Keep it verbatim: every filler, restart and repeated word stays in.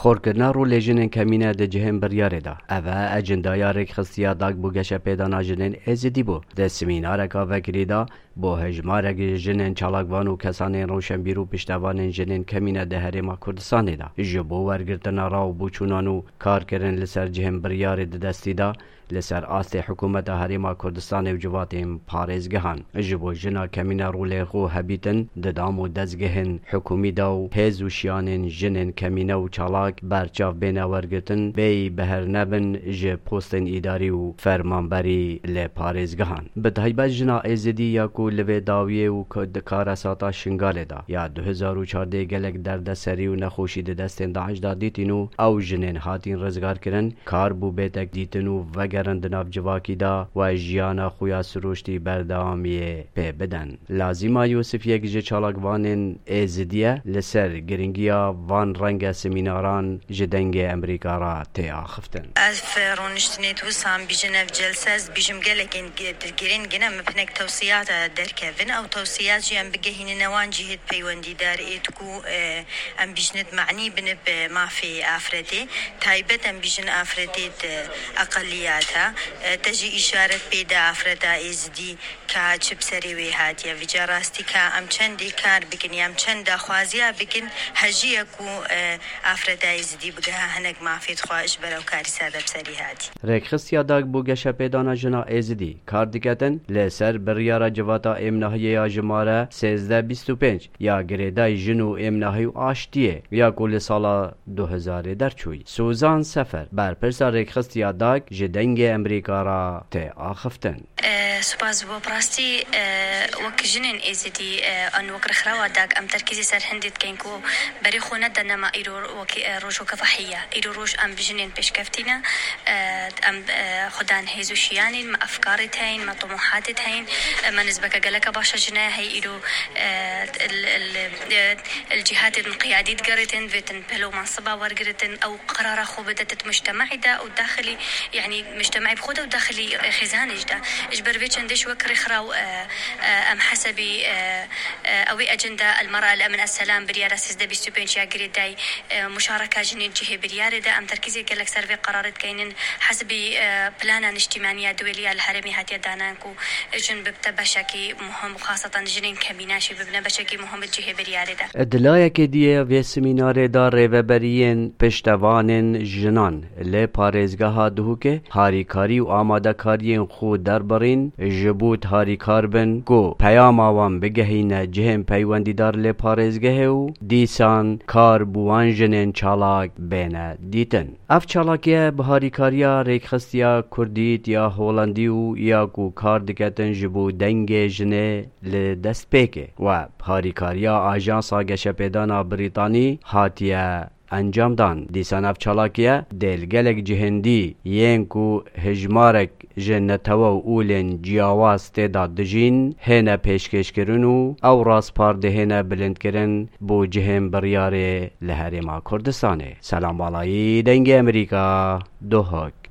خورکردنا رو لجنن کمینه ده جهن بریاره دا اوه اجندایا رکخستیا داگ بو گشه پیدانا جنن ازدی بو ده سمینارکا وکری دا با هجمارک جنن چالاکوان و کسان روشن بیرو پشتوان جنن کمینه ده هرما کردستان دا جبو ورگرتنا راو بوچونانو کار کرن لسر جهن بریاره ده دستی دا لسر آست حکومت هریما کردستان و جواتیم پارێزگەهان ji bo jina kemîna rolê xwe hebîtin di dam û dezgehên hikûmî da û hêz û şiyanên jinên kemîne û çalak berçav bêne wergirtin bêyî biher nebin ji postên îdarî û fermanberî lê parêzgehan. Bi taybet jina êzidî ya ku li vê dawiyê û di karesata Şingalê da ya du hezar û çardeh gelek derdeserî û nexweşî di destên Daeş da dîtin û ew jinên hatîn rizgarkirin kar bû bêtek dîtin û vegerin di nav civakî da we jiyana xwe ya siruştî berdewamiyê pê bidin. Lazîma Yusufiyek ji çalakvanên êzidiye li ser giringiya van renga semînaran ji dengê Amerîka ra tê axiftin. Ez rûniştinê wisa bijin ev celse ez bijim gelekên girên gine me pinek tewsiyata derkevin ew tewsiyat jî em bigehînin ewan jî hêd peywendîdar êt ku em bijnit manî binib mafê afretê taybet em bijin afretê aqeliyata te jî îşaret pêda afreta êzidî ka çi bi serê wê hatiye vîca rastî ka em çendê kar bikin ya em çend daxwaziya bikin hejiye ku afreta êzidî bigeha hinek mafê xwe ji ber ew karî sade bi serî hatî. Rêkxistiya dag bû geşepêdana jina êzidî kar diketin lê ser biryara civata êmnahiyê ya ji mare sêzdeh bîst û pênc ya girêdayî jin û êmnahî û aştiyê ya ku li sala du hezarê derçûyî. Suzan Sefer berpirsa rêkxistiya dag ji dengê Amerîka ra tê axiftin. سپاس بۆ پڕاستی وەک ژنێن ئێزیدی ئەن وەک ڕخراوە داگ ئەم تەرکیزی سەر هەندێت کەین و بەری خۆ نەدەنەما ئیرۆ وەکی ڕۆژۆکە فەحیە ئیرۆ ڕۆژ ئەم بژنێن پێشکەفتینە ئەم خوددان هێز و شیانین مە ئەفکارت هەین مە طموحاتت هەین مە نسبەکە گەلەکە باشە ژنە هەی ئیرۆ الجهات القيادية تقريتن بيتن بلو منصبة ورقرتن أو قرار خو بدت مجتمعي دا أو داخلي يعني مجتمعي بخوده وداخلي خزانج دا إجبر بيتشن ديش وكري خراو أم حسبي أوي أجندة المرأة الأمن السلام بريارة سيزده بيستو بينش يا قريداي مشاركة جنين جهة بريارة دا أم تركيزي قلق سرفي قرارت كينن حسبي بلانا اجتماعية دولية الهرمي هاتيا دانانكو جن ببتا بشكي مهم خاصة جنين كميناشي ببنا بشكي مهم الجهة بريارة دا دلایەکی دیە vê semînarê da rêveberiyên piştevanên jinan lê parêzgeha Duhokê harîkarî û amadekariyên xwe derbarîn ji bo harîkar bin ku peyama wan bigehîne cihên peywendîdar lê parêzgehê û dîsan kar bû wan jinên çalak bêne dîtin. Ev çalakiye bi harîkariya rêkxistiya Kurdît ya Holandî û ya ku kar diketin ji bo dengê jinê li destpêkê we harîkariya ajansa geşepêdana Brîtanî hatiye encam dan. Dîsan ev çalakiye dêlgelek cihêndî yên ku hejmarek ji netewe û ûlên ciyawaz têda dijîn hêne pêşkêşkirin û ew rastpardehêne bilindkirin bo cihên biryarê li Herêma Kurdistanê. Selambalayî dengê Amerîka Duhok.